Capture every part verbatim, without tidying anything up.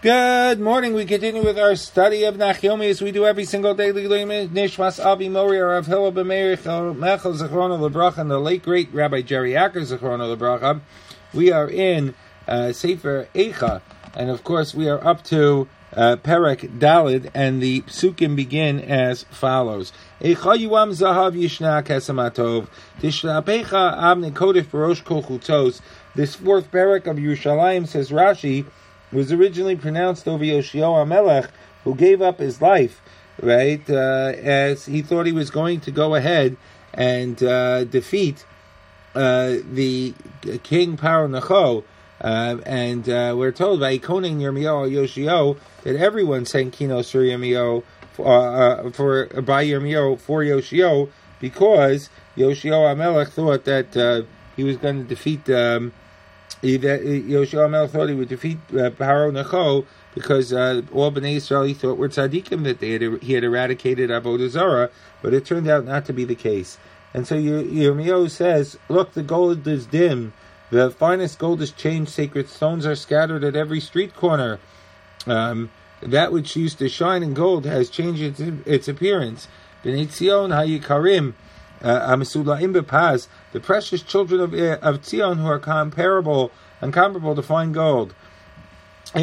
Good morning. We continue with our study of Nachyomi as we do every single day. Nishmas Avi Mori Rav Hillel B'Meir Mechel Zechrono L'Bracha and the late great Rabbi Jerry Acker Zechrono L'Bracha. We are in uh, Sefer Eicha, and of course we are up to uh, Perek Dalid, and the psukim begin as follows: Eicha Yuam Zahav Yishna Kesamatov Tishlapecha Avne Kodif Barosh Kol Chutos. This fourth Perek of Yerushalayim, says Rashi, was originally pronounced over Yoshio HaMelech, who gave up his life, right, uh, as he thought he was going to go ahead and uh, defeat uh, the king Paro Necho, uh, and uh, we're told by Koning Yirmiyahu Yoshio that everyone sang Kinos for Yirmiyahu for, uh, for by Yirmiyahu for Yoshio, because Yoshio HaMelech thought that uh, he was going to defeat um, that Yoshua HaMelech thought he would defeat uh, Paro Necho because uh, all Bnei Israel he thought were tzaddikim, that they had, he had eradicated Avodah Zarah, but it turned out not to be the case. And so Yirmiyahu says, look, the gold is dim, the finest gold is changed, sacred stones are scattered at every street corner. Um, that which used to shine in gold has changed its, its appearance. Bnei Tzion HaYikarim, Uh, the precious children of, uh, of Tzion, who are comparable and comparable to fine gold. How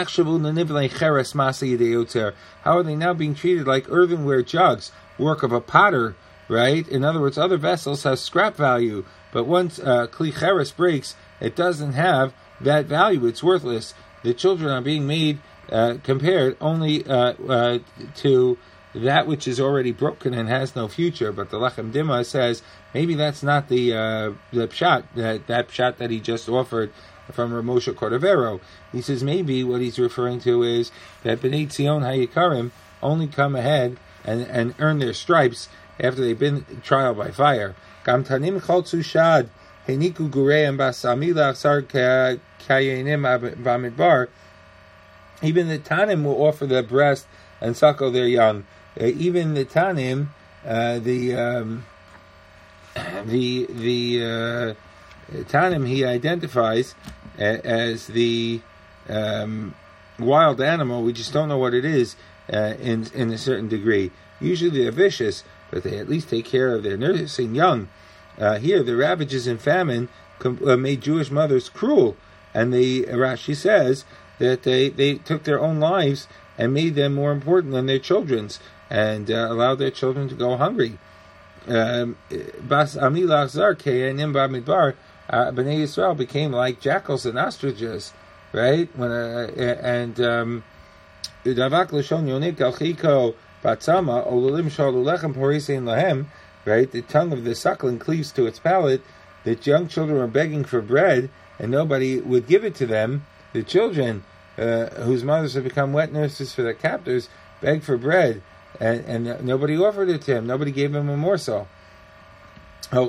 are they now being treated like earthenware jugs, work of a potter, right? In other words, other vessels have scrap value, but once uh, kli cheres breaks, it doesn't have that value, it's worthless. The children are being made, uh, compared only uh, uh, to that which is already broken and has no future. But the Lechem Dima says maybe that's not the uh, the pshat, that, that pshat that he just offered from Rav Moshe Cordovero. He says maybe what he's referring to is that Bnei Tzion HaYikarim only come ahead and, and earn their stripes after they've been trial by fire. Gam tanim choltzu shad heniku gureim basami lachsar kayenim bamidbar. Even the Tanim will offer their breast and suckle their young. Uh, even the Tanim, uh, the um, the the uh, Tanim he identifies a, as the um, wild animal. We just don't know what it is uh, in in a certain degree. Usually they're vicious, but they at least take care of their nursing young. Uh, here, the ravages and famine com- uh, made Jewish mothers cruel, and the Rashi says that they, they took their own lives and made them more important than their children's, and uh, allowed their children to go hungry. Um, Bas Amilach Zar Keyanim Bamidbar, Bnei Yisrael became like jackals and ostriches, right? When uh, and Davak Lashon Yonik Alchiko Batzama Olulim Shalulechem Porisein Lahem, right? The tongue of the suckling cleaves to its palate. That young children were begging for bread, and nobody would give it to them. The children uh, whose mothers have become wet nurses for their captors begged for bread, and, and nobody offered it to him. Nobody gave him a morsel. Those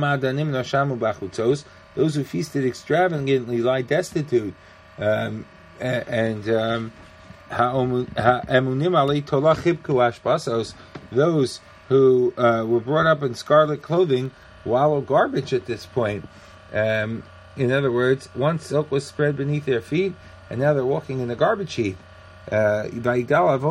who feasted extravagantly lie destitute. Um, and um, those who uh, were brought up in scarlet clothing wallow garbage at this point. Um, in other words, once silk was spread beneath their feet, and now they're walking in a garbage heap. Uh, the the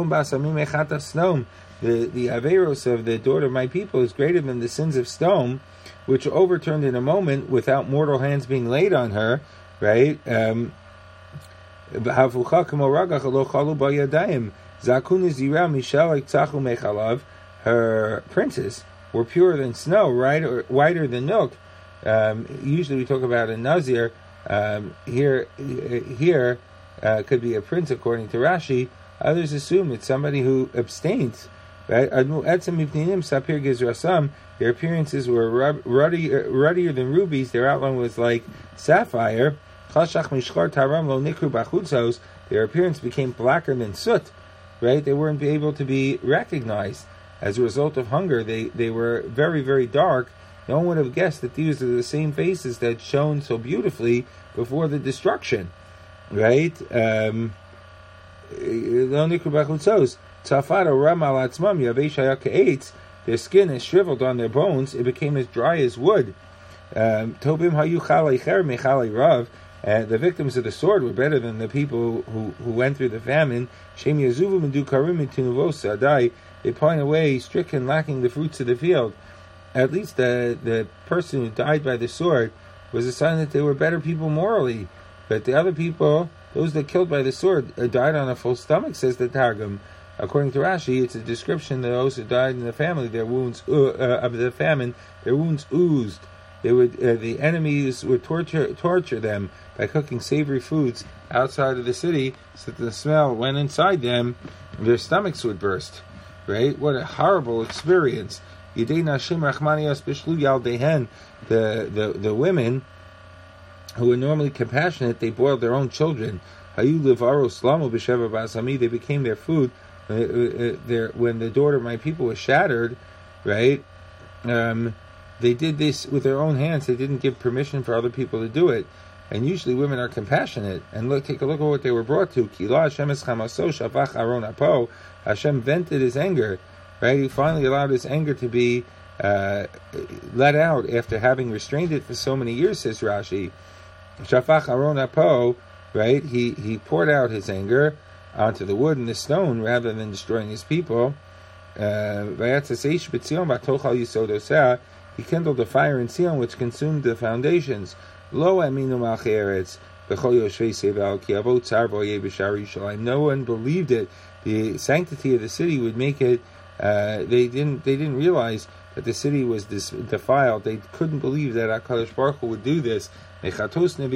averos of the daughter of my people is greater than the sins of stone, which are overturned in a moment without mortal hands being laid on her, right? Um, her princes were purer than snow, right, or whiter than milk. Um, usually we talk about a nazir. Um, here, here uh, could be a prince, according to Rashi. Others assume it's somebody who abstains. Right? Their appearances were ruddy, ruddier than rubies. Their outline was like sapphire. Their appearance became blacker than soot. Right? They weren't able to be recognized. As a result of hunger, they, they were very, very dark. No one would have guessed that these are the same faces that shone so beautifully before the destruction. Right? Um, their skin is shriveled on their bones. It became as dry as wood. Um, Uh, the victims of the sword were better than the people who, who went through the famine. Shem Yazuvim and Dukarim Tunuvosa die. They pine away, stricken, lacking the fruits of the field. At least the the person who died by the sword was a sign that they were better people morally. But the other people, those that killed by the sword, uh, died on a full stomach, says the Targum. According to Rashi, it's a description of those who died in the family. Their wounds uh, uh, of the famine, their wounds oozed. They would uh, the enemies would torture torture them by cooking savory foods outside of the city, so that the smell went inside them, their stomachs would burst. Right? What a horrible experience. The the the women who were normally compassionate, they boiled their own children. They became their food. Uh, uh, their, when the daughter of my people was shattered, right? Um, they did this with their own hands. They didn't give permission for other people to do it. And usually women are compassionate. And look, take a look at what they were brought to. Hashem vented his anger, right? He finally allowed his anger to be uh, let out after having restrained it for so many years, says Rashi. Shafach Aron Apo, right? He he poured out his anger onto the wood and the stone rather than destroying his people. Uh, he kindled a fire in Sion which consumed the foundations. Lo aminu malchei eretz b'chol yoshvei sevel ki avot tzar v'oyeh b'shar Yishalayim. No one believed it. The sanctity of the city would make it. Uh, they didn't. They didn't realize that the city was dis- defiled. They couldn't believe that HaKadosh Baruch Hu would do this. But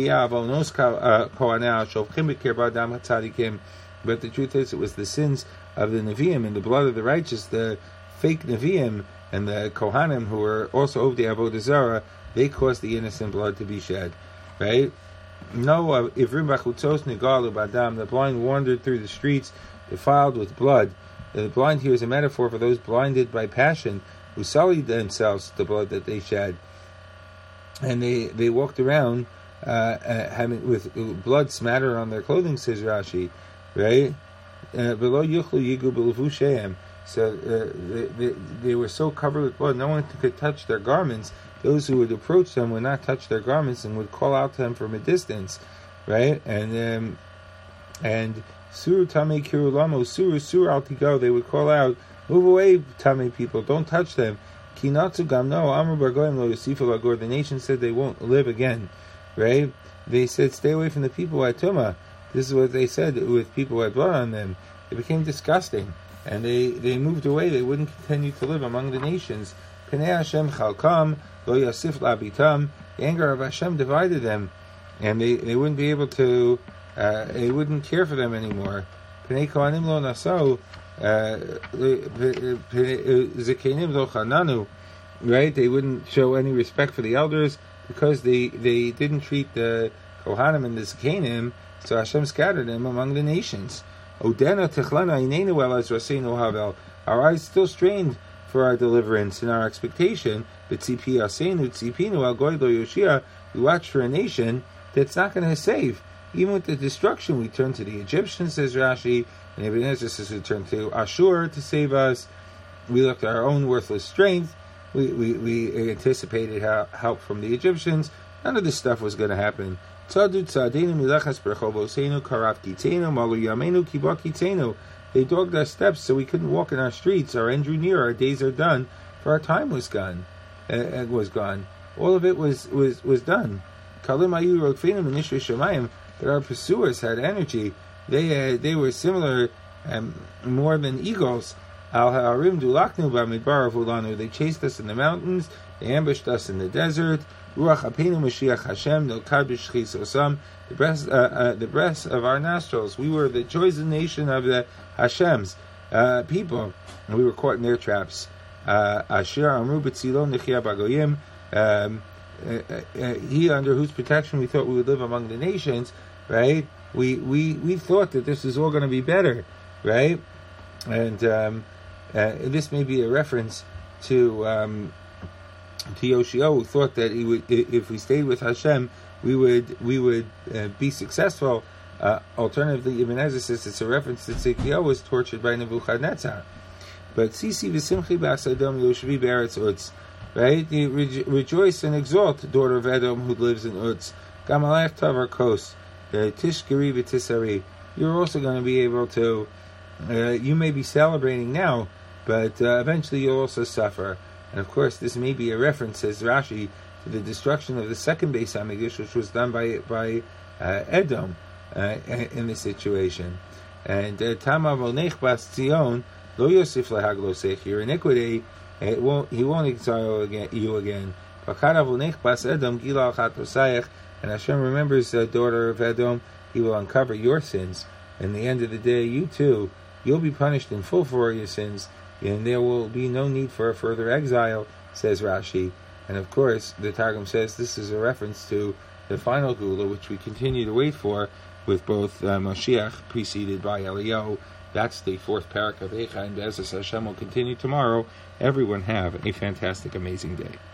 the truth is, it was the sins of the Nevi'im and the blood of the righteous, the fake Nevi'im and the Kohanim who were also Ovdei Avodah Zarah. They caused the innocent blood to be shed. Right? No, Ivrim Bachutzos Negalu Badam. The blind wandered through the streets, defiled with blood. The blind here is a metaphor for those blinded by passion, who sullied themselves with the blood that they shed, and they, they walked around uh, uh, having with blood smattered on their clothing, says Rashi, right? Below yuchlu yigu b'levusheim. So uh, they, they, they were so covered with blood, no one could touch their garments. Those who would approach them would not touch their garments and would call out to them from a distance, right? And um, and Suru Tame Kirulamo, Suru Sur Altigo, they would call out, move away, Tame people, don't touch them. Kinatsu Gamno, Amr Bargoim Lo Yosifu Lagor, the nation said they won't live again, right? They said, stay away from the people at Tumah. This is what they said with people who had blood on them. It became disgusting, and they, they moved away. They wouldn't continue to live among the nations. Penei Hashem Chalkam, Lo Yosif Labitam, the anger of Hashem divided them, and they, they wouldn't be able to Uh, they wouldn't care for them anymore. Penei Kohanim lo naso, Zekenim lo chananu, right? They wouldn't show any respect for the elders because they, they didn't treat the Kohanim and the Zekenim, so Hashem scattered them among the nations. Odena techlana inenu elas raseinu havel. Our eyes still strained for our deliverance and our expectation. But tzipi asenu tzipinu al goy lo yoshia. We watch for a nation that's not going to save. Even with the destruction, we turn to the Egyptians, says Rashi, and Ibn Ezra says we turn to Ashur to save us. We looked at our own worthless strength. We we, we anticipated help from the Egyptians. None of this stuff was going to happen. They dogged our steps so we couldn't walk in our streets. Our end drew near. Our days are done, for our time was gone. Uh, was gone. All of it was was was done. But our pursuers had energy. They uh, they were similar, um, more than eagles. Al ha'arim dulaknu b'midbar avulanu. They chased us in the mountains. They ambushed us in the desert. Ruach apenu Mashiach Hashem nilkad b'shchis osam. The breath, uh, uh, the breath of our nostrils. We were the chosen nation of the Hashem's uh, people, and we were caught in their traps. Asher amru b'tzilo nechia bagoyim. Uh, uh, he under whose protection we thought we would live among the nations, right? We we, we thought that this is all going to be better, right? And um, uh, this may be a reference to um, to Yoshio, who thought that he would, if we stayed with Hashem, we would we would uh, be successful. Uh, alternatively, Ibn Ezra says it's a reference that Tzidkiyahu was tortured by Nebuchadnezzar. But Sisi v'simchi b'asadom yoshvi b'eretz Utz. Right? You re- rejoice and exalt, daughter of Edom, who lives in Utz. Gamalach Tavar Kos, Tishkari V'Tisari. You're also going to be able to, uh, you may be celebrating now, but uh, eventually you'll also suffer. And of course, this may be a reference, says Rashi, to the destruction of the second Beis Hamikdash, which was done by by uh, Edom uh, in this situation. And Tama Volnech Bas Tzion Lo Yosef LeHaglosech. Your iniquity, it won't, he won't exile again, you again. Vakara Volnech Bas Edom Gila Achat V'Sayach. And Hashem remembers the daughter of Edom. He will uncover your sins. In the end of the day, you too, you'll be punished in full for your sins, and there will be no need for a further exile, says Rashi. And of course, the Targum says this is a reference to the final Gula, which we continue to wait for, with both uh, Moshiach preceded by Eliyahu. That's the fourth parak of Eicha, and as Hashem will continue tomorrow. Everyone have a fantastic, amazing day.